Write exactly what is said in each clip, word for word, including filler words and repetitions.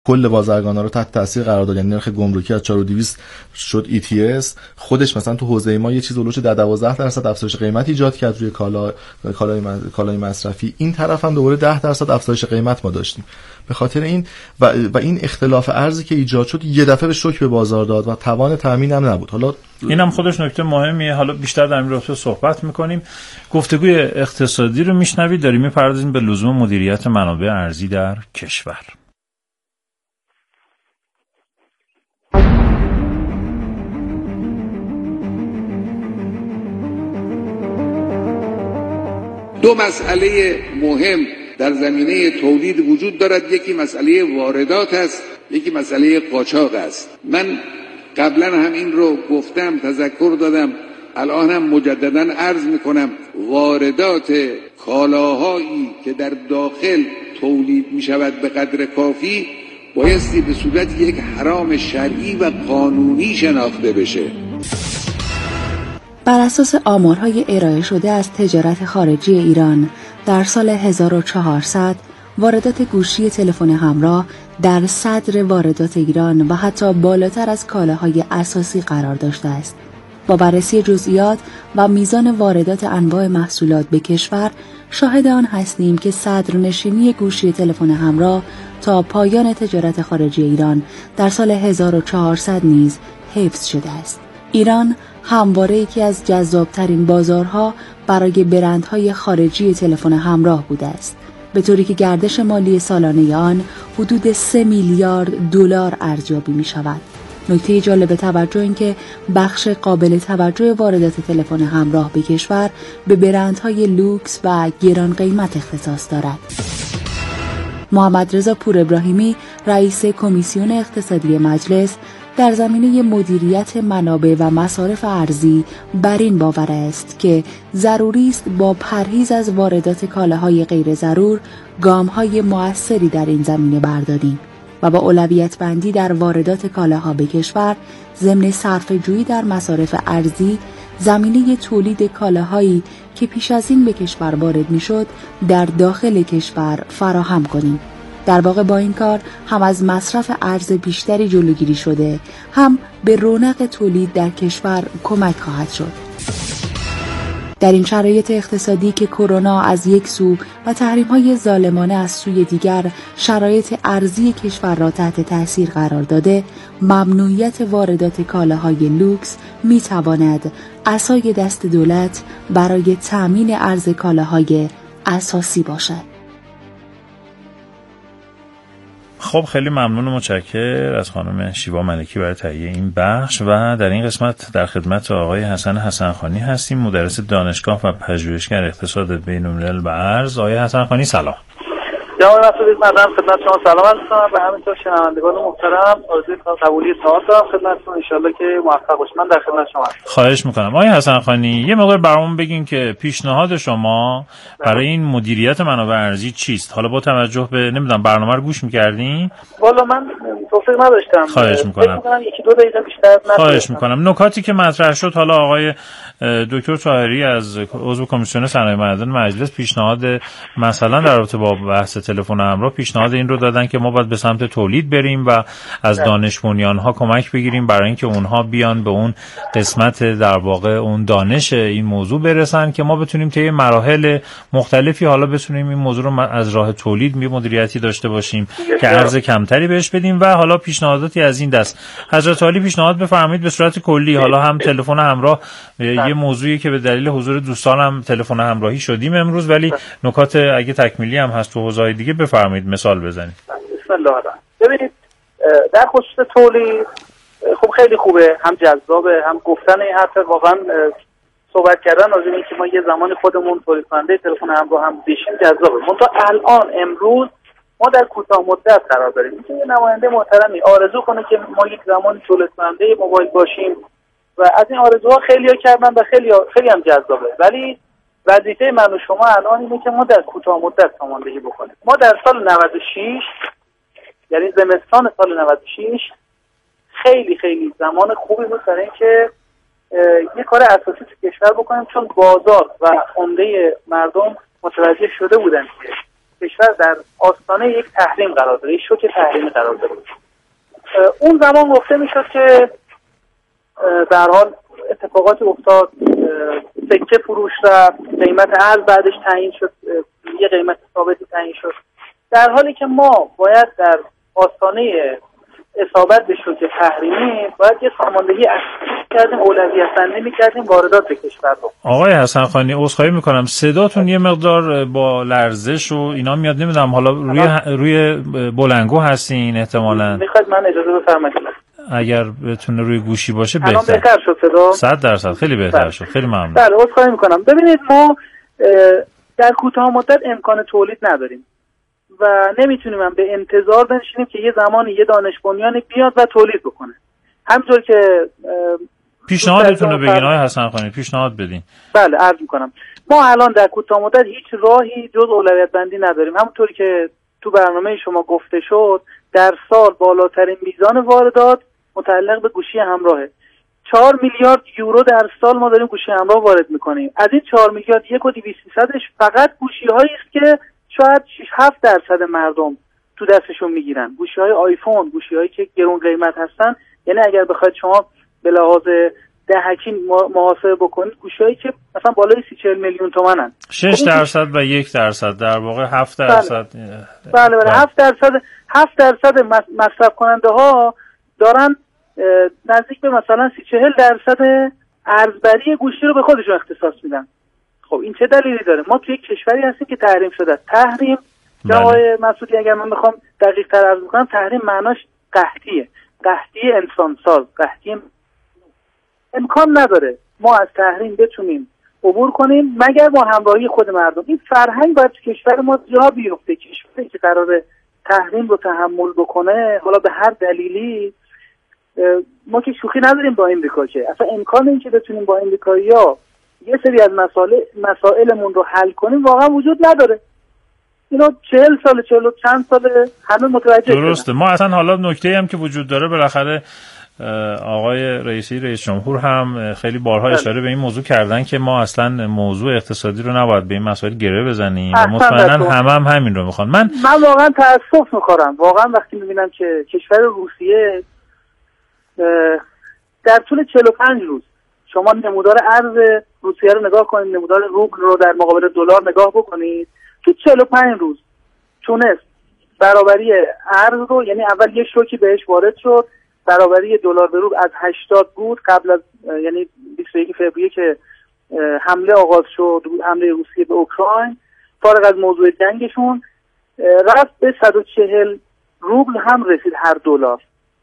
کل بازرگانا رو تحت تاثیر قرار داد. یعنی نرخ گمرکی از چهار و دویست شد ای تی اس. خودش مثلا تو حوزه ما یه چیز اولش در دوازده درصد افزایش قیمت ایجاد کرد روی کالا کالای کالای مصرفی. این طرف هم دوباره ده درصد افزایش قیمت ما داشتیم. به خاطر این و, و این اختلاف ارزی که ایجاد شد یه دفعه به شوک به بازار داد و توان تامین هم نبود. حالا اینم خودش نکته مهمیه. حالا بیشتر در این رابطه صحبت می‌کنیم. گفتگوی اقتصادی رو میشنوید. داریم می‌پردازیم به لزوم مدیریت منابع ارزی در کشور. دو مسئله مهم در زمینه تولید وجود دارد. یکی مسئله واردات است، یکی مسئله قاچاق است. من قبلا هم این رو گفتم، تذکر دادم، الان هم مجددا عرض میکنم. واردات کالاهایی که در داخل تولید میشود به قدر کافی بایستی به صورت یک حرام شرعی و قانونی شناخته بشه. بر اساس آمارهای ارائه شده از تجارت خارجی ایران در سال هزار و چهارصد واردات گوشی تلفن همراه در صدر واردات ایران و حتی بالاتر از کالاهای اساسی قرار داشته است. با بررسی جزئیات و میزان واردات انواع محصولات به کشور شاهد آن هستیم که صدرنشینی گوشی تلفن همراه تا پایان تجارت خارجی ایران در سال هزار و چهارصد نیز حفظ شده است. ایران همواره یکی از جذابترین بازارها برای برندهای خارجی تلفن همراه بوده است، به طوری که گردش مالی سالانه آن حدود سه میلیارد دلار ارزیابی می شود. نکته جالب توجه این که بخش قابل توجه واردات تلفن همراه به کشور به برندهای لوکس و گران قیمت اختصاص دارد. محمد رضا پور ابراهیمی، رئیس کمیسیون اقتصادی مجلس، در زمینه مدیریت منابع و مصارف ارزی بر این باور است که ضروری است با پرهیز از واردات کالاهای غیر ضرور گام‌های مؤثری در این زمینه برداریم و با اولویت بندی در واردات کالاها به کشور ضمن صرفه‌جویی در مصارف ارزی زمینه تولید کالاهایی که پیش از این به کشور وارد می‌شد در داخل کشور فراهم کنیم. در واقع با این کار هم از مصرف ارز بیشتری جلوگیری شده، هم به رونق تولید در کشور کمک خواهد شد. در این شرایط اقتصادی که کرونا از یک سو و تحریم‌های ظالمانه از سوی دیگر شرایط ارزی کشور را تحت تأثیر قرار داده، ممنوعیت واردات کالاهای لوکس می‌تواند عصای دست دولت برای تأمین ارز کالاهای اساسی باشد. خب خیلی ممنون و متشکر از خانم شیوا ملکی برای تهیه این بخش و در این قسمت در خدمت آقای حسن حسنخانی هستیم، مدرس دانشگاه و پژوهشگر اقتصاد بین‌الملل و ارز. آقای حسنخانی سلام. جناب مسعود مدام خدمت شما سلام عرض می‌کنم و همینطور شنوندگان محترم آرزوی قبولی ساعت دارم خدمتتون، ان شاءالله که موفق باشید. من در خدمت شما هستم. خواهش می‌کنم. آقای حسنخانی یه مقدار برامون بگین که پیشنهاد شما برای این مدیریت منابع ارزی چیست؟ حالا با توجه به نمیدونم برنامه رو گوش می‌کردین؟ والا من توفیق نداشتم. خواهش می‌کنم. یکی دو دقیقه بیشتر نداشتم. خواهش می‌کنم. نکاتی که مطرح شد، حالا آقای دکتر طاهری از عضو کمیسیون صنایع معدن مجلس پیشنهاد مثلا در رابطه با بحث تلفن همراه پیشنهاد این رو دادن که ما باید به سمت تولید بریم و از دانش بنیان‌ها کمک بگیریم برای اینکه اونها بیان به اون قسمت در واقع اون دانش این موضوع برسن که ما بتونیم طی مراحل مختلفی حالا بتونیم این موضوع رو از راه تولید می مدیریتی داشته باشیم که ارز کمتری بهش بدیم و حالا پیشنهاداتی از این دست. حضرت عالی پیشنهاد بفرمایید به صورت کلی. حالا هم تلفن همراه یه موضوعی که به دلیل حضور دوستانم تلفن همراهی شدیم امروز، ولی نکات اگه تکمیلی هم هست تو حوزه‌های دیگه بفرمایید مثال بزنید. بسم الله الرحمن. ببینید در خصوص تولید خب خیلی خوبه، هم جذابه، هم گفتن این حرف واقعا صحبت کردن راجع به اینکه ما یه زمان خودمون تولید کننده تلفن همراه هم بشیم جذابه. منتها الان امروز ما در کوتاه مدت قرار داریم. اینکه یه نماینده محترمی آرزو کنه که ما یک زمان تولید کننده موبایل باشیم و از این آرزوها خیلی‌ها کردن و خیلی خیلی هم جذابه، ولی وظیفه من و شما الان اینه که ما در کوتاه مدت ساماندهی بکنیم. ما در سال نود و شش یعنی زمستان سال نود و شش خیلی خیلی زمان خوبی بود برای اینکه یه کار اساسی تو کشور بکنیم، چون بازار و عمده مردم متوجه شده بودن که کشور در آستانه یک تحریم قرار داره، یک شوک تحریمی قرار داره. اون زمان گفته میشد که در حال اتفاقاتی افتاد، سکه فروش رفت، قیمت ارز بعدش تعیین شد، یه قیمت ثابتی تعیین شد، در حالی که ما باید در آستانه اصابت به شوک تحریمی باید یه ساماندهی اساسی کردیم، اولویت بندی می‌کردیم واردات به کشور رو. آقای حسن خانی عذرخواهی می‌کنم صداتون یه مقدار با لرزش و اینا میاد، نمیدونم حالا روی روی بلندگو هستین احتمالاً. می‌خواید من اجازه بفرمایید اگر بتونه روی گوشی باشه بهتر. الان بهتر شد صدا؟ صد درصد خیلی بهتر شد. خیلی ممنون. بله عذرخواهی می‌کنم. ببینید ما در کوتاه مدت امکان تولید نداریم و نمیتونیم هم به انتظار بنشینیم که یه زمانی یه دانش بنیانی بیاد و تولید بکنه. همونطور که پیشنهادتون رو بگین آقای حسن خانی، پیشنهاد بدین. بله عرض میکنم. ما الان در کوتاه مدت هیچ راهی جز اولویت بندی نداریم. همونطوری که تو برنامه شما گفته شد در سال بالاترین میزان واردات متعلق به گوشی همراهه. چهار میلیارد یورو در سال ما داریم گوشی همراه وارد میکنیم. از این چهار میلیارد یک و دویست صدش فقط گوشی‌هایی است که شاید شش هفت درصد مردم تو دستشون میگیرن. گوشی‌های آیفون، گوشی‌هایی که گرون قیمت هستن، یعنی اگر بخواید شما به لحاظ دهکی محاسبه بکنید گوشی‌هایی که مثلا بالای سی چهل میلیون تومانن. شش درصد و یک درصد در واقع هفت درصد. بله بله هفت درصد هفت درصد مصرف کننده ها دارن نزدیک به مثلا سی چهل درصد ارزبری گوشی رو به خودشون اختصاص میدن. خب این چه دلیلی داره؟ ما توی یک کشوری هستیم که تحریم شده. تحریم که آقای مسعودی اگر من بخوام دقیق تر عرض بکنم، تحریم معناش قحطیه، قحطی انسان ساز، قحطی. امکان نداره ما از تحریم بتونیم عبور کنیم مگر با همراهی خود مردم. این فرهنگ باید تو کشور ما جا بیفته. کشوری که قراره تحریم رو تحمل بکنه، حالا به هر دلیلی، ما که شوخی نداریم با امریکا، که اصلا امکان این که بتونیم با امریکایی‌ها یه سری از مسائل مسائلمون رو حل کنیم واقعا وجود نداره. اینا چهل سال چهل و چند سال هنوز متوجه درسته. ما اصلا حالا نکته‌ای هم که وجود داره، بالاخره آقای رئیسی رئیس جمهور هم خیلی بارها اشاره به این موضوع کردن که ما اصلا موضوع اقتصادی رو نباید به این مسائل گره بزنیم و مطمئنا هم هم همین رو میخوان. من من واقعا تأسف میخورم واقعا وقتی میبینم که کشور روسیه در طول چهل و پنج روز، شما نمودار ارز روسیه رو نگاه کنید، نمودار روبل رو در مقابل دلار نگاه بکنید، تو چهل و پنج روز تونست برابری ارز رو، یعنی اول یه شوکی بهش وارد شد، برابری دلار به روبل از هشتاد بود قبل از یعنی بیست و یک فوریه که حمله آغاز شد، حمله روسیه به اوکراین، فارغ از موضوع جنگشون رفت به صد و چهل روبل هم رسید هر دلار.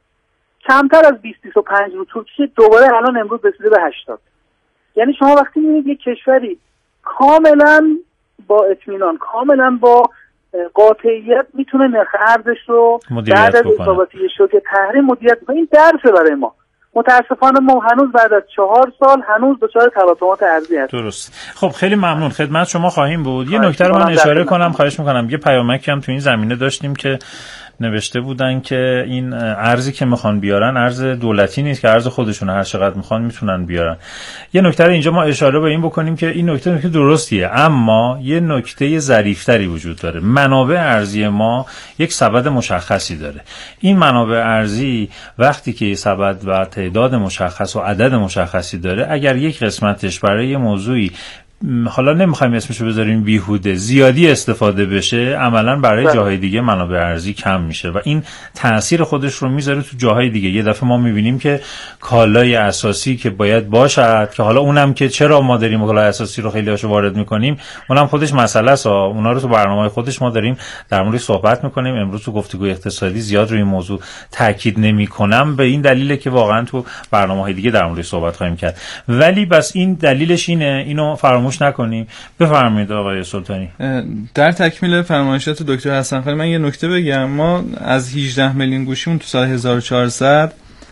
کمتر از بیست تا بیست و پنج روز طول کشید، دوباره الان امروز رسیده به هشتاد. یعنی شما وقتی میبینید یک کشوری کاملا با اطمینان، کاملا با قاطعیت میتونه نرخ ارزش رو بعد از اصابتی شوک تحریم مدیریت کنه، این درسه برای ما. متاسفانه ما هنوز بعد از چهار سال هنوز دچار تلاطمات ارزی هستیم. درست. خب خیلی ممنون، خدمت شما خواهیم بود. یه نکته رو من اشاره کنم، خواهش میکنم. یه پیامکی هم تو این زمینه داشتیم که نوشته بودن که این ارزی که میخوان بیارن ارز دولتی نیست که ارز خودشونه، هر چقدر میخوان میتونن بیارن. یه نکته رو اینجا ما اشاره به این بکنیم که این نکته نکته درستیه، اما یه نکته ظریف‌تری وجود داره. منابع ارزی ما یک سبد مشخصی داره. این منابع ارزی وقتی که سبد و تعداد مشخص و عدد مشخصی داره، اگر یک قسمتش برای یه موضوعی حالا نمیخوایم اسمشو بذاریم بیهوده زیادی استفاده بشه، عملا برای بله. جاهای دیگه منابع ارزی کم میشه و این تأثیر خودش رو میذاره تو جاهای دیگه. یه دفعه ما میبینیم که کالای اساسی که باید باشد، که حالا اونم که چرا ما داریم کالای اساسی رو خیلی هاشو وارد میکنیم، اونم خودش مسئله است. اونا رو تو برنامه‌های خودش ما داریم در موردش صحبت میکنیم. امروز تو گفتگوی اقتصادی زیاد روی این موضوع تاکید نمیکنم، به این دلیله که واقعا تو برنامه‌های دیگه در موردش صحبت خواهیم کرد. ولی بس این دلیلش اینه، اینو فراموش نکنیم. بفرمایید آقای سلطانی. در تکمیل فرمایشات دکتر حسن خانی من یه نکته بگم. ما از هجده میلیون گوشیمون تو سال هزار و چهارصد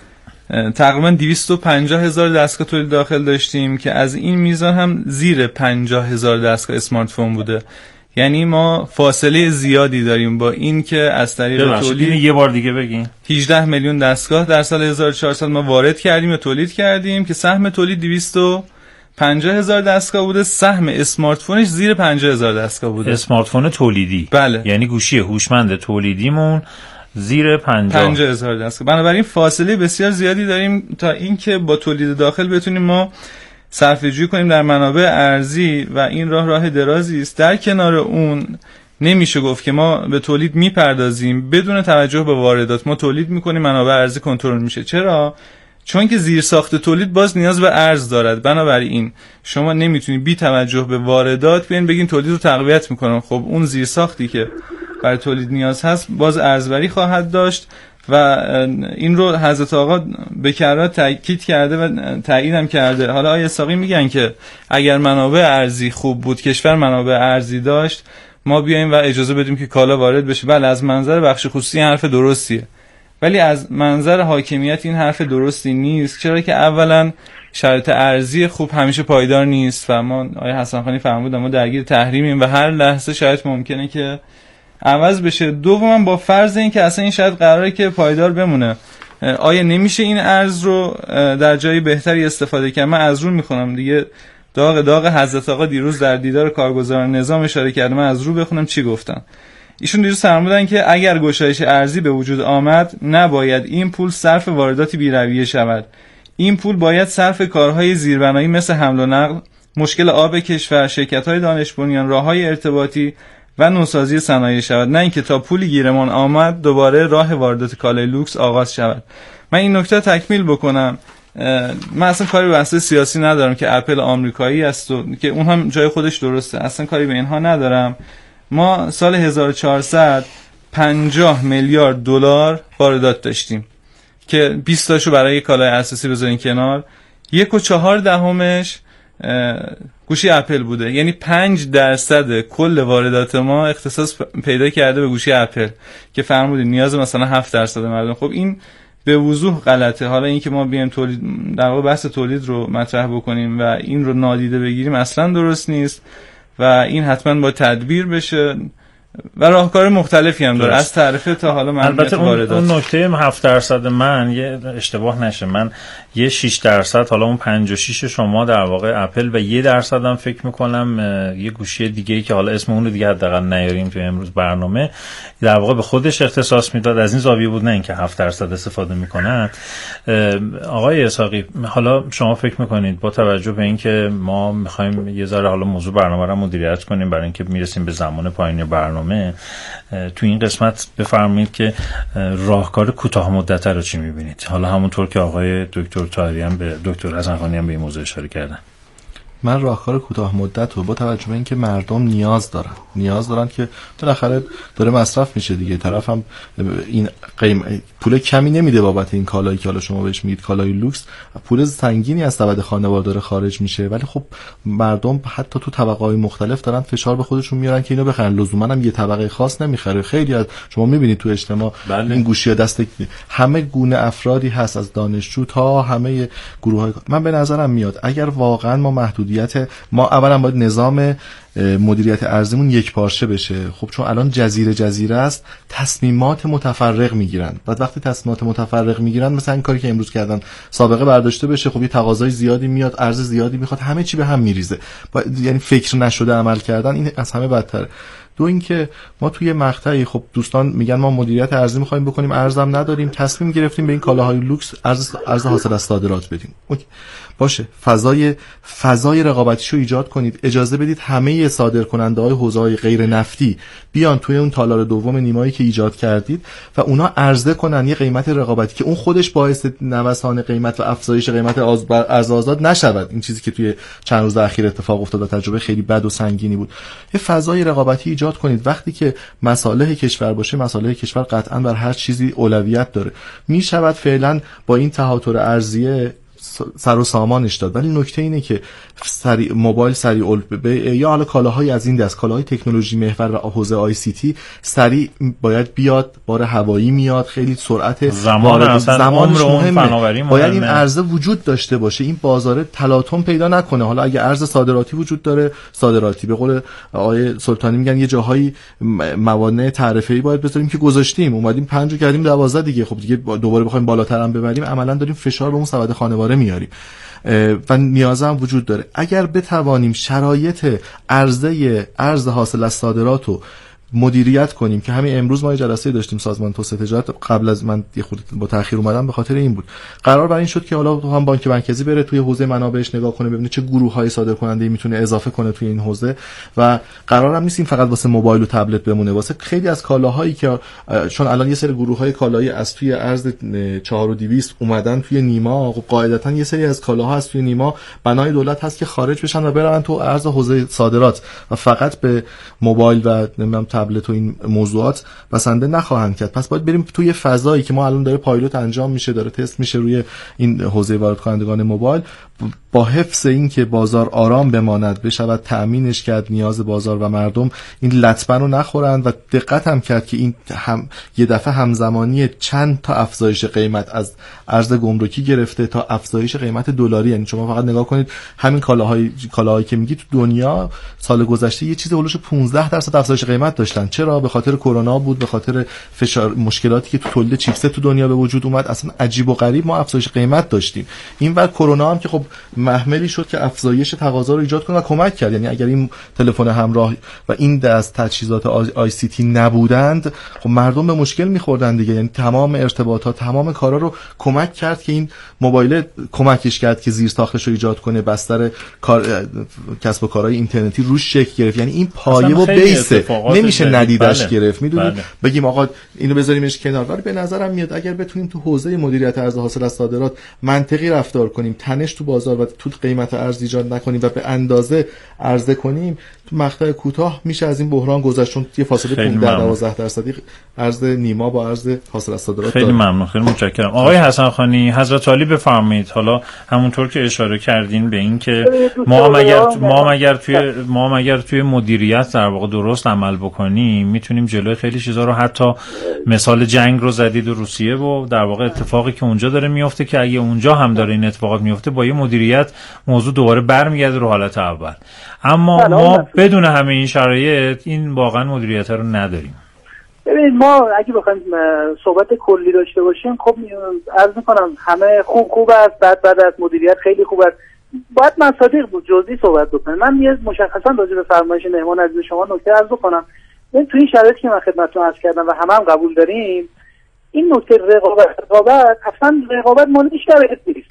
تقریبا دویست و پنجاه هزار دستگاه تولید داخل داشتیم که از این میزان هم زیر پنجاه هزار دستگاه اسمارت فون بوده. یعنی ما فاصله زیادی داریم با این که از طریق تولید. یه بار دیگه بگین. هجده میلیون دستگاه در سال هزار و چهارصد ما وارد کردیم و تولید کردیم که سهم تولید دویست و پنجاه هزار دستگاه بوده، سهم اسمارت فونش زیر پنجاه هزار دستگاه بوده. اسمارت فون تولیدی، بله، یعنی گوشی هوشمند تولیدیمون زیر پنجاه هزار دستگاه. بنابراین فاصله بسیار زیادی داریم تا اینکه با تولید داخل بتونیم ما صرفه‌جویی کنیم در منابع ارزی و این راه راه درازی است. در کنار اون نمیشه گفت که ما به تولید میپردازیم بدون توجه به واردات. ما تولید میکنیم، منابع ارزی کنترل میشه. چرا؟ چون که زیرساخت تولید باز نیاز به ارز دارد. بنابراین شما نمیتونید بی توجه به واردات بیاین بگین تولید رو تقویت میکنم. خب اون زیرساختی که برای تولید نیاز هست باز ارزبری خواهد داشت و این رو حضرت آقا به کرات تاکید کرده و تایید هم کرده. حالا آیه ساقی میگن که اگر منابع ارزی خوب بود، کشور منابع ارزی داشت، ما بیایم و اجازه بدیم که کالا وارد بشه. بله، از منظر بخش خصوصی حرف درستیه، ولی از منظر حاکمیت این حرف درستی نیست. چرا که اولا شرایط ارزی خوب همیشه پایدار نیست و ما آیه حسن خانی فرمودن ما درگیر تحریمیم و هر لحظه شاید ممکنه که عوض بشه. دوما با فرض این که اصلا این شاید قراره که پایدار بمونه، آیا نمیشه این ارز رو در جای بهتری استفاده کرد؟ من از رو میخونم دیگه، داغ داغ حضرت آقا دیروز در دیدار کارگزاران نظام اشاره کرده، من از رو بخونم چی گفتن. ایشون دیروز فرمودن که اگر گشایش ارزی به وجود آمد نباید این پول صرف وارداتی بی‌رویه شود. این پول باید صرف کارهای زیربنایی مثل حمل و نقل، مشکل آب کشور، شرکت‌های دانش بنیان، راه‌های ارتباطی و نوسازی صنایع شود، نه اینکه تا پولی گیرمان آمد دوباره راه واردات کالای لوکس آغاز شود. من این نکته تکمیل بکنم. من اصلا کاری به بحث سیاسی ندارم که اپل آمریکایی است و که اون هم جای خودش درسته، اصلا کاری به اینها ندارم. ما سال هزار و چهارصد پنجاه میلیارد دلار واردات داشتیم که بیست تاشو برای کالای اساسی بذارین کنار، یک و چهار دهمش گوشی اپل بوده. یعنی پنج درصد کل واردات ما اختصاص پیدا کرده به گوشی اپل که فرمودین نیاز مثلا هفت درصد مردم. خب این به وضوح غلطه. حالا اینکه ما بیایم تولید در واقع بحث تولید رو مطرح بکنیم و این رو نادیده بگیریم اصلا درست نیست و این حتما با تدبیر بشه و راهکار مختلفی هم داره از تعرفه تا حالا ممنوعیت واردات. اون نکته هفت درصد من یه اشتباه نشه، من یه شش درصد، حالا اون پنج و شش شما در واقع اپل و یه درصد هم فکر میکنم یه گوشی دیگه ای که حالا اسم اون رو دیگه حداقل نیاریم تو امروز برنامه، در واقع به خودش اختصاص میداد. از این زاویه بود، نه اینکه هفت درصد استفاده میکنن. آقای اسحاقی، حالا شما فکر میکنید با توجه به اینکه ما میخوایم یه ذره حالا موضوع برنامه رو مدیریت کنیم برای اینکه میرسیم به زمان پایانی برنامه، تو این قسمت بفرمایید که راهکار کوتاه مدت رو چی می‌بینید؟ حالا همونطور که آقای دکتر طاهری هم به دکتر حسن خانی هم به این موضوع اشاره کردن. من راهکار کوتاه مدت رو با توجه به اینکه مردم نیاز دارن نیاز دارن که بالاخره داره مصرف میشه دیگه، طرف هم این قیم پول کمی نمیده بابت این کالایی که حالا شما بهش میگید کالای لوکس، پول سنگینی از سبد خانوار داره خارج میشه، ولی خب مردم حتی تو طبقه‌های مختلف دارن فشار به خودشون میارن که اینو بخرن. لزوما هم یه طبقه خاص نمیخره. خیلی از شما میبینید تو اجتماع بله. این گوشی دست همه گونه افرادی هست، از دانشجو تا همه گروه‌های. من به نظرم میاد اگر واقعا ما محدودیت ما اولا باید نظام مدیریت ارزیمون یک پارچه بشه. خب چون الان جزیره جزیره است، تصمیمات متفرق میگیرن. بعد وقتی تصمیمات متفرق میگیرن، مثلا این کاری که امروز کردن سابقه برداشته بشه، خب یه تقاضای زیادی میاد، عرض زیادی میخواد، همه چی به هم میریزه. یعنی فکر نشده عمل کردن، این از همه بدتره. دو اینکه ما توی مقطعی خب دوستان میگن ما مدیریت ارزی میخوایم بکنیم، ارزم نداریم، تصمیم گرفتیم به این کالاهای لوکس ارز ارز حاصل از صادرات بدیم. اوکی. باشه، فضای فضای رقابتیشو ایجاد کنید، اجازه بدید همه صادرکننده‌های حوزه‌های غیر نفتی بیان توی اون تالار دوم نیمایی که ایجاد کردید و اونا عرضه کنن یه قیمت رقابتی که اون خودش باعث نوسان قیمت و افزایش قیمت ارز آزاد نشود. این چیزی که توی چند روز اخیر اتفاق افتاد، تجربه خیلی بد و سنگینی بود. یه فضای رقابتی ایجاد کنید. وقتی که مصالح کشور باشه، مصالح کشور قطعاً بر هر چیزی اولویت داره. میشود فعلا با این تهاتر ارزیه سر و سامانش داد، ولی نکته اینه که سری موبایل سریع البه یا حالا کالاهای از این دست، کالاهای تکنولوژی محور و حوزه آی سی تی سریع باید بیاد، بار هوایی میاد، خیلی سرعت زمان زمانش مهمه. باید این عرضه وجود داشته باشه، این بازار تلاطم پیدا نکنه. حالا اگه ارز صادراتی وجود داره، صادراتی، به قول آقای سلطانی میگن یه جاهایی موانع تعرفه‌ای باید بذاریم که گذاشتیم، اومدیم پنج رو کردیم دوازده دیگه، خب دیگه دوباره بخوایم بالاتر هم ببریم، عملاً داریم فشار به اون سبد خانواره میاریم. و نیاز هم وجود داره. اگر بتوانیم شرایط عرضه ارز حاصل از صادرات رو مدیریت کنیم که همین امروز ما یه جلسه داشتیم سازمان توسعه تجارت، قبل از من یه خورده با تأخیر اومدم به خاطر این بود، قرار بر این شد که حالا هم بانک مرکزی بره توی حوزه منابعش نگاه کنه ببینه چه گروه‌های صادرکننده میتونه اضافه کنه توی این حوزه و قرار هم نیست این فقط واسه موبایل و تبلت بمونه، واسه خیلی از کالاهایی که چون الان یه سری گروه‌های کالایی از توی ارز چهار و دویست اومدن توی نیما، خب قاعدتاً یه سری از کالاها از توی نیما بنای دولت هست که خارج بشن و برن تو ارز حوزه صادرات و فقط به موبایل و نمیدونم تبلت و این موضوعات بسنده نخواهند کرد. پس باید بریم توی فضایی که ما الان داره پایلوت انجام میشه، داره تست میشه روی این حوزه وارد کنندگان موبایل، با حفظ این که بازار آرام بماند، بشود تأمینش کرد نیاز بازار و مردم این لطمه رو نخورند و دقت هم کرد که این هم یه دفعه همزمانی چند تا افزایش قیمت از ارز گمرکی گرفته تا افزایش قیمت دلاری. یعنی شما فقط نگاه کنید همین کالاهای کالاهایی که میگی تو دنیا سال گذشته یه چیز اولش پانزده درصد افزایش قیمت داشتن. چرا؟ به خاطر کرونا بود، به خاطر فشار مشکلاتی که تو تولید چیپست تو دنیا به وجود اومد. اصلا عجیب و غریب ما افزایش قیمت داشتیم. اینور کرونا هم که خب محملی شد که افزایش تقاضا رو ایجاد کنه و کمک کرد. یعنی اگر این تلفن همراه و این دست تجهیزات آی سی تی نبودند، خب مردم به مشکل می‌خوردن دیگه. یعنی تمام ارتباطات، تمام کارا رو کمک کرد که این موبایل کمکش کرد که زیر ساختش رو ایجاد کنه، بستر کار کسب و کارهای اینترنتی روش شکل گرفت. یعنی این پایه و بیسه، نمیشه ندیدش بله. گرفت. میدونید بله. بگیم آقا اینو بذاریمش کنار، ولی به نظرم میاد اگر بتونیم تو حوزه مدیریت ارز حاصل از صادرات منطقی رفتار کنیم، تنش تو بازار و تو قیمت ارز ایجاد نکنیم و به اندازه عرضه کنیم، تو مقطع کوتاه میشه از این بحران گذشت. چون یه فاصله پانزده دوازده درصدی ارز نیما با ارز حاصل از صادرات خیلی داره. ممنون، خیلی متشکرم. آقای حسن خانی، حضرت عالی بفرمایید. حالا همونطور که اشاره کردین به این که ما مگر ما مگر توی ما مگر توی مدیریت در واقع درست عمل بکنیم میتونیم جلوی خیلی چیزا رو، حتی مثال جنگ رو زدید و روسیه و در واقع اتفاقی که اونجا داره میفته که اگه اونجا هم داره این اتفاقات میفته با یه مدیریت موضوع دوباره برمیگرده رو حالت اول. اما ما بدون همه این شرایط این واقعا مدیریت رو نداریم. ببینید ما اگه بخوایم صحبت کلی داشته باشیم، خب عرض میکنم همه خوب خوب است، بعد بعد از مدیریت خیلی خوب است، باید مصادیق بود جزئی صحبت بکنیم. من یه مشخصا راجع به فرمایش مهمان عزیز شما نکته عرض بکنم. این توی این شرایطی که من خدمتتون عرض کردم و همه هم قبول داریم، این نکته رقابت رقابت اصلا رقابت مال شرایط نیست.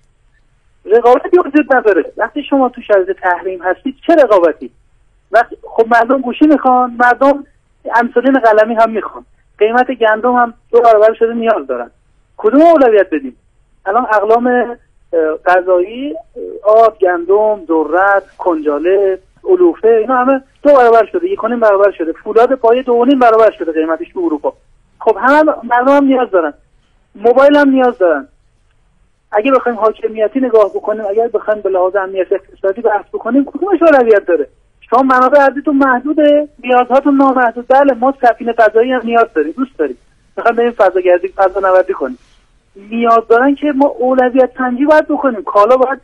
رقابتی وجود نداره. وقتی شما تو شرایط تحریم هستید چه رقابتی؟ وقتی خب مردم گوشی میخوان، مردم انسولین قلمی هم میخوان، قیمت گندم هم دو برابر شده نیاز دارن. کدوم اولویت بدیم؟ الان اقلام غذایی، آب، گندم، ذرت، کنجاله، علوفه، اینا همه دو برابر شده، یک و نیم برابر شده. فولاد پایه دو و نیم برابر شده قیمتش تو اروپا. خب همه مردم هم نیاز دارن، موبایل هم نیاز دارن. اگه بخوایم حاکمیتی نگاه بکنیم، اگر بخوایم به لحاظ امنیت اقتصادی بحث بکنیم، کدومش اولویت داره؟ شما منابع ارزیتون محدوده، نیازهاتون نامحدود. بله ما سفینه فضایی هم نیاز داریم، دوست داریم میخوایم بریم فضاگردی، فضانوردی کنیم. نیاز دارن که ما اولویت سنجی باید بکنیم. کالا باید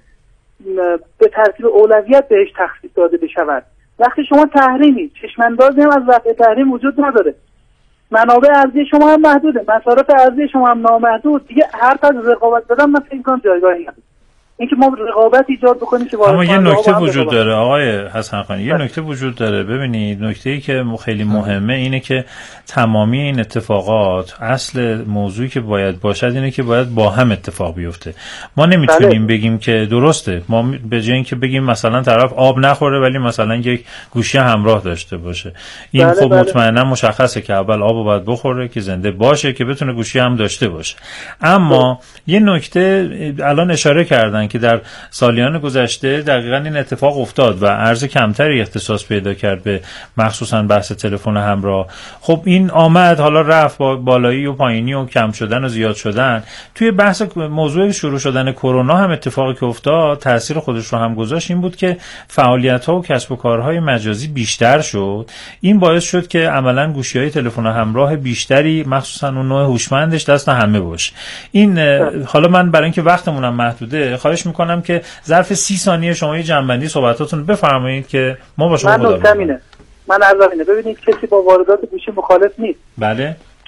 به ترتیب اولویت بهش تخصیص داده بشود. وقتی شما تحریمی، چشم‌اندازی هم از رفع تحریم وجود نداره، منابع ارزی شما هم محدوده، مصارف ارزی شما هم نامحدود، دیگه حرف از رقابت دادن من فکر می‌کنم جایگاهی نداره. اینکه ما رقابت ایجاد بکنیم که اما یه نکته وجود داره آقای حسن خانی، یه نکته وجود داره. ببینید نکته‌ای که خیلی مهمه اینه که تمامی این اتفاقات، اصل موضوعی که باید باشد اینه که باید با هم اتفاق بیفته. ما نمیتونیم بله. بگیم که درسته، ما به جای اینکه بگیم مثلا طرف آب نخوره ولی مثلا یک گوشی همراه داشته باشه، این بله خب بله. مطمئنا مشخصه که اول آبو باید بخوره که زنده باشه که بتونه گوشی هم داشته باشه. اما بله. یه نکته الان اشاره کردن که در سالیان گذشته دقیقاً این اتفاق افتاد و ارز کمتری اختصاص پیدا کرد به مخصوصاً بحث تلفن همراه. خب این آمد حالا رفت با بالایی و پایینی و کم شدن و زیاد شدن. توی بحث موضوع شروع شدن کرونا هم اتفاقی که افتاد تاثیر خودش رو هم گذاشت، این بود که فعالیت‌ها و کسب و کارهای مجازی بیشتر شد. این باعث شد که عملاً گوشی‌های تلفن همراه بیشتری مخصوصاً اون نوع هوشمندش دست همه باشه. این حالا من برای اینکه وقتمونم محدوده خواهش میکنم که ظرف سی ثانیه شما یه جنبندی صحبتاتون بفرمایید که ما با شما خداحافظی. من من عرض اینه، ببینید کسی با واردات گوشی مخالف نیست. بله.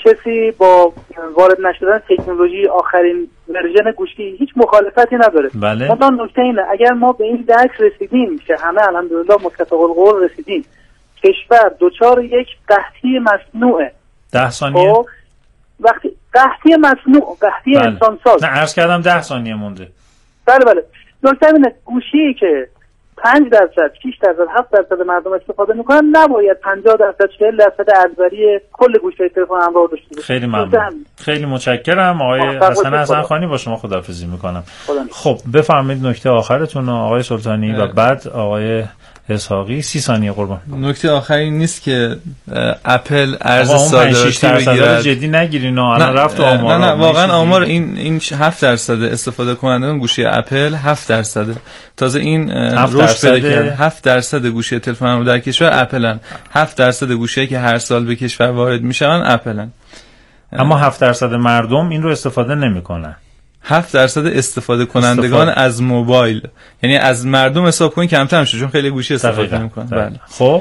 کسی با وارد نشدن تکنولوژی آخرین ورژن گوشی هیچ مخالفتی نداره. بله. مثلا نکته اینه اگر ما به این درک رسیدیم که همه الحمدلله متفق القول رسیدیم کشور دوچار یک قحطی مصنوعه. ده ثانیه. خب وقتی قحطی مصنوع، قحطی بله. انسان ساز. نه عرض کردم ده ثانیه مونده. بله بله. نکته اینه گوشی که پنج درصد، شش درصد، هفت درصد مردم استفاده میکنن نباید پنجاه درصد، چهل درصد ارزبری کل گوشی تلفن همراه داشته باشه. خیلی ممنون. خیلی متشکرم آقای حسن حسنخانی. با شما خداحافظی میکنم. خب بفرمایید نکته آخرتون آقای سلطانی و بعد آقای اسحاقی. سی ثانیه قربان. نکته آخری نیست که اپل ارز صادراتی بگیره. جدی نگیرین الان رفت آمار. نه نه واقعا آمار این این هفت درصد استفاده کنندگان گوشی اپل هفت درصد. تازه این رشد پیدا کرده. هفت درصد گوشی تلفن رو در کشور اپلن. هفت درصد گوشیایی که هر سال به کشور وارد میشن اپلن. اما هفت درصد مردم این رو استفاده نمیکنن. هفت درصد استفاده کنندگان استفاده. از موبایل، یعنی از مردم حساب کنین کمتر میشه چون خیلی گوشی استفاده میکنن. بله. خب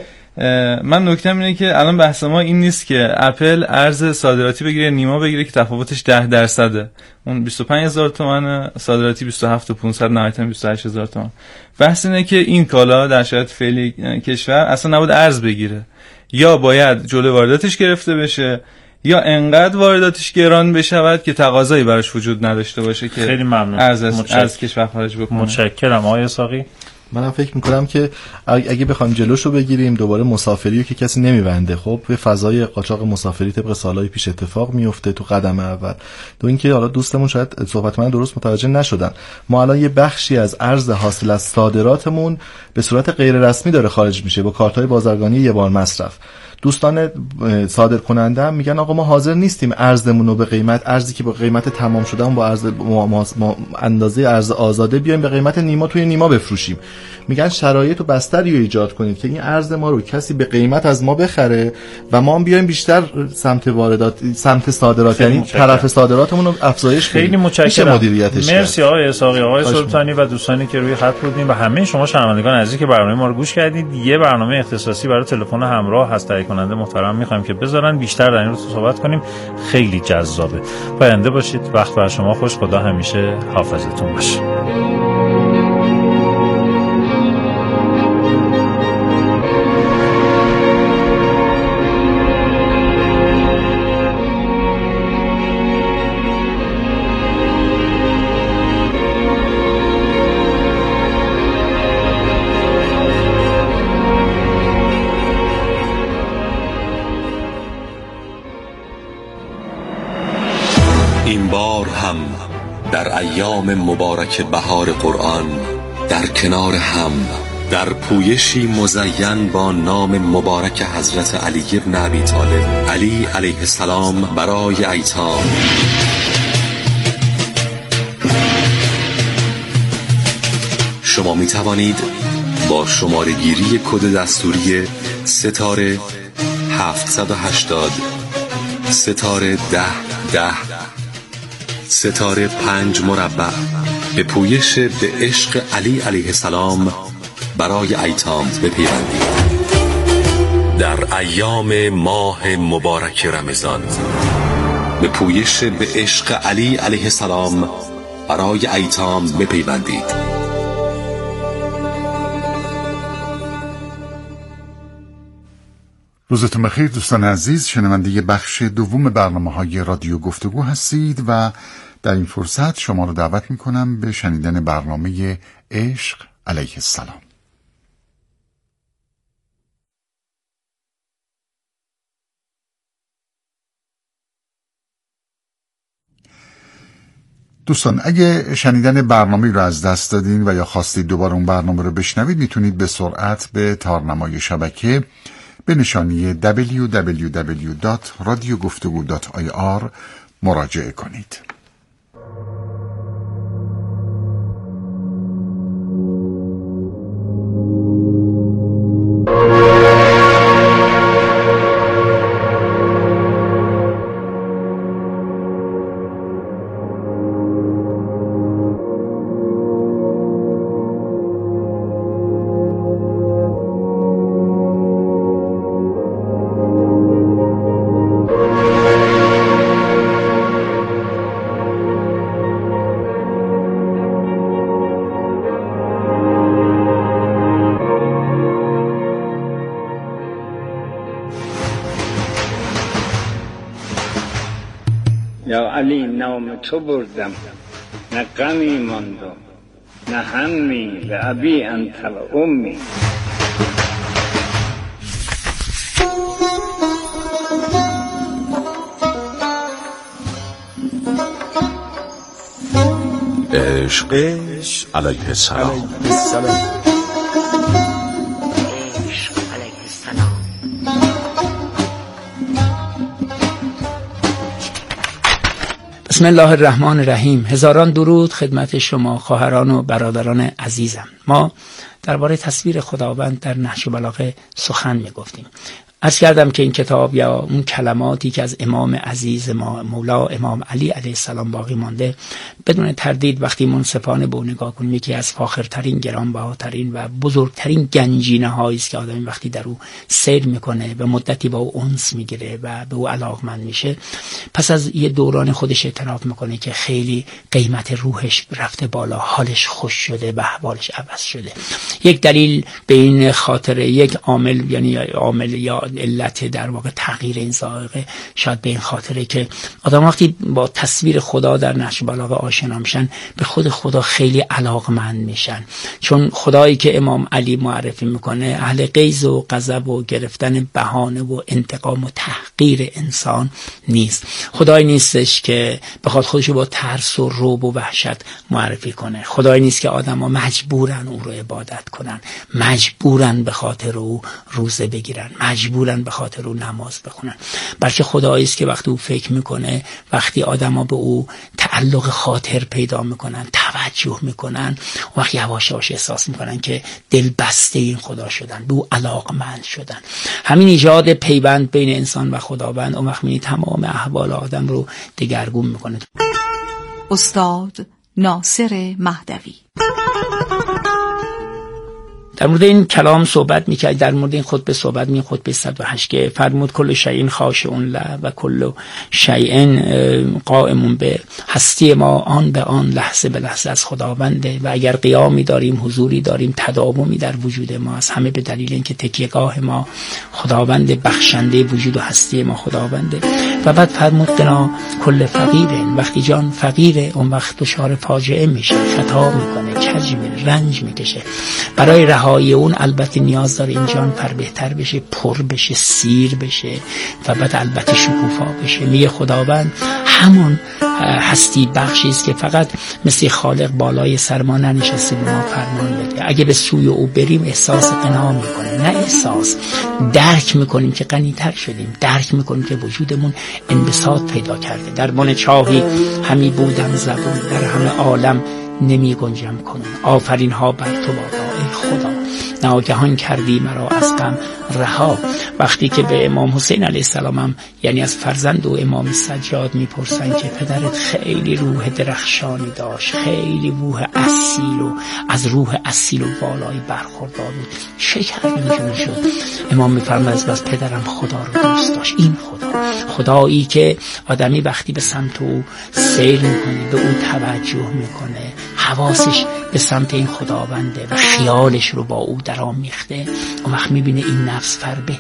من نکته‌م اینه که الان بحث ما این نیست که اپل ارز صادراتی بگیره نیما بگیره که تفاوتش ده درصده. اون بیست و پنج هزار تومان صادراتی، بیست و هفت و پانصد نهایتاً بیست و هشت هزار تومان. بحث اینه که این کالا در شرایط فعلی کشور اصلا نباید ارز بگیره، یا باید جلوی وارداتش گرفته بشه یا انقدر وارداتش گران بشود که تقاضایی براش وجود نداشته باشه که خیلی ممنون از از کشور خارج بکنه. متشکرم آقای اسحاقی. منم فکر میکنم که اگه بخوایم جلوشو بگیریم دوباره مسافریو که کسی نمیبنده، خب به فضای قاچاق مسافری طبق سالهای پیش اتفاق میفته تو قدم اول. دو اینکه حالا دوستمون شاید صحبت من درست متوجه نشدن، ما الان یه بخشی از ارز حاصل از صادراتمون به صورت غیر رسمی داره خارج میشه با کارت‌های بازرگانی یه بار مصرف. دوستان صادر کننده هم میگن آقا ما حاضر نیستیم ارزمون رو به قیمت ارزی که با قیمت تمام شده با ارز ما, ما, ما اندازه ارز آزاده بیایم به قیمت نیما توی نیما بفروشیم. میگن شرایط و بستری رو ایجاد کنید که این ارز ما رو کسی به قیمت از ما بخره و ما هم بیایم بیشتر سمت واردات سمت صادرات، یعنی طرف صادراتمون رو افزایش بدیم. خیلی متشکرم. مدیریتش مرسی آقای اسحاقی، آقای سلطانی و دوستانی که روی خط بودین و همه شما شنوندگان عزیزی که برنامه ما رو گوش کردید. یه برنامه اختصاصی برای تلفن همراه هست تهیه کننده محترم میخوایم که بذارن بیشتر در این رو صحبت کنیم، خیلی جذابه. پاینده باشید، وقت بر شما خوش، خدا همیشه حافظتون باشه. این بار هم در ایام مبارک بهار قرآن در کنار هم در پویشی مزین با نام مبارک حضرت علی ابن ابی طالب علی علیه السلام برای ایتام شما می توانید با شماره گیری کد دستوری ستاره هفتصد و هشتاد ستاره ده ده ستاره پنج مربع به پویش به عشق علی علیه السلام برای ایتام بپیوندید. در ایام ماه مبارک رمضان به پویش به عشق علی علیه السلام برای ایتام بپیوندید. روزتون بخیر دوستان عزیز، شنونده بخش دوم برنامه‌های رادیو گفتگو هستید و در این فرصت شما رو دعوت می‌کنم به شنیدن برنامه عشق علیه السلام. دوستان اگه شنیدن برنامه رو از دست دادین و یا خواستید دوباره اون برنامه رو بشنوید، میتونید به سرعت به تارنمای شبکه به نشانی دبلیو دبلیو دبلیو دات رادیو گفتگو دات آی آر مراجعه کنید. علی نام تو بردم، نه غمی ماندم نه همی، لابی انت و امی. عشق علیه السلام. بسم الله الرحمن الرحیم. هزاران درود خدمت شما خواهران و برادران عزیزم. ما درباره تصویر خداوند در نهج البلاغه سخن می‌گفتیم. عرض کردم که این کتاب یا اون کلماتی که از امام عزیز ما مولا امام علی علیه السلام باقی مانده، بدون تردید وقتی منصفانه به اون نگاه کنیم یکی از فاخرترین، گرانبهاترین و بزرگترین گنجینه هایی است که آدمی وقتی در او سیر میکنه و مدتی با او انس میگیره و به او علاقمند میشه، پس از یه دوران خودش اعتراف میکنه که خیلی قیمت روحش رفته بالا، حالش خوش شده و احوالش عوض شده. یک دلیل به این خاطر، یک عامل یعنی عامل یا علت در واقع تغییر این ذائقه شاید به این خاطره که آدم وقتی با تصویر خدا در نهج البلاغه آشنا میشن به خود خدا خیلی علاقمند میشن، چون خدایی که امام علی معرفی میکنه اهل غیظ و غضب و گرفتن بهانه و انتقام و تحقیر انسان نیست. خدایی نیستش که بخواد خودشو با ترس و رعب و وحشت معرفی کنه. خدایی نیست که آدم‌ها مجبورن او رو عبادت کنن، مجبورن به خاطر او روزه بگیرن، مجبورن به خاطر او نماز بخونن. بلکه خدایی است که وقتی او فکر میکنه، وقتی آدما به او تعلق خاطر پیدا میکنن، توجه میکنن، وقتی یواش یواش احساس میکنن که دل بسته این خدا شدن، به او علاقمند شدن. همین ایجاد پیوند بین انسان و خداوند اون وقت تمام احوال آدم رو دگرگون میکنه. استاد ناصر مهدوی در مورد این کلام صحبت میکرد، در مورد این خطبه صحبت می خطبه صد و هشت که فرمود کل شیء خاشع له و کل شیء قائم به هستی ما آن به آن لحظه به لحظه از خداونده و اگر قیامی داریم، حضوری داریم، تداومی در وجود ما از همه به دلیل اینکه تکیهگاه ما خداوند بخشنده وجود و هستی ما خداونده. و بعد فرمود قنا کل فقیره، وقتی جان فقیره اون وقت دچار فاجعه میشه، خطا میکنه، کج میره، رنج میکشه. برای رهایی اون البته نیاز داره این جان پر بهتر بشه، پر بشه، سیر بشه و بعد البته شکوفا بشه. میگه خداوند همون هستی بخشی است که فقط مثل خالق بالای سر ما ننشسته به ما فرمان بده. اگه به سوی او بریم احساس قنا میکنیم، نه احساس درک میکنیم که غنی‌تر شدیم، درک میکنیم که وجودمون انبساط پیدا کرده. در بن چاهی همی بودم زبون، در همه عالم نمی گنجم کنون، آفرین ها بر تو بادا ای خدا، ناگهان کردی مرا از غم رها. وقتی که به امام حسین علیه السلام هم یعنی از فرزند و امام سجاد میپرسن که پدرت خیلی روح درخشانی داشت، خیلی روح اصیل و از روح اصیل و بالایی برخوردار بود، چه کرد اینجور شد؟ امام میفرماید از بس پدرم خدا رو دوست داشت. این خدا، خدایی که آدمی وقتی به سمت او سیر میکنه، به او توجه میکنه، حواسش به سمت این خداونده و خیالش رو با او درآمیخته، اون وقت میبینه این نفس فربه.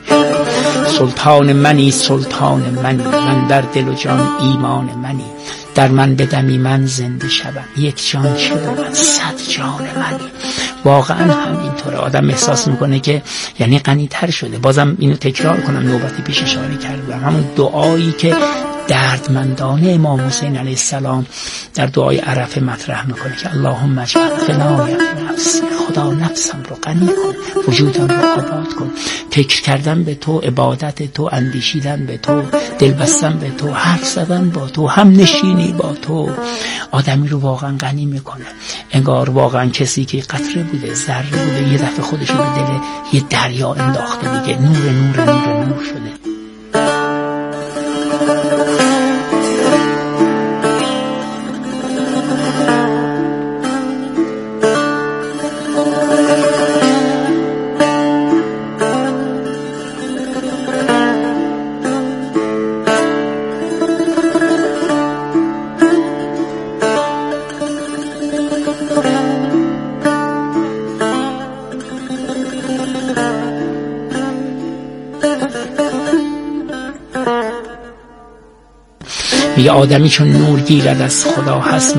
سلطان منی سلطان منی، من در دل و جان ایمان منی، در من بدمی من زنده شدم، یک جان چه بود صد جان منی. واقعا هم اینطوره، آدم احساس میکنه که یعنی غنی‌تر شده. بازم اینو تکرار کنم، نوبتی پیش اشاره کردم، همون دعایی که دردمندانه امام حسین علیه السلام در دعای عرفه مطرح میکنه که اللهم اجعل غنای نفسی، خدا نفسم رو غنی کن، وجودم رو آباد کن. فکر کردن به تو، عبادت تو، اندیشیدن به تو، دل بستن به تو، حرف زدن با تو، هم نشینی با تو آدمی رو واقعا غنی میکنه. انگار واقعا کسی که قطره بوده، ذره بوده، یه دفعه خودش رو به دل یه دریا انداخته دیگه، نور نور نور نور شده. روی آدمی چون نور گیرد از خدا هست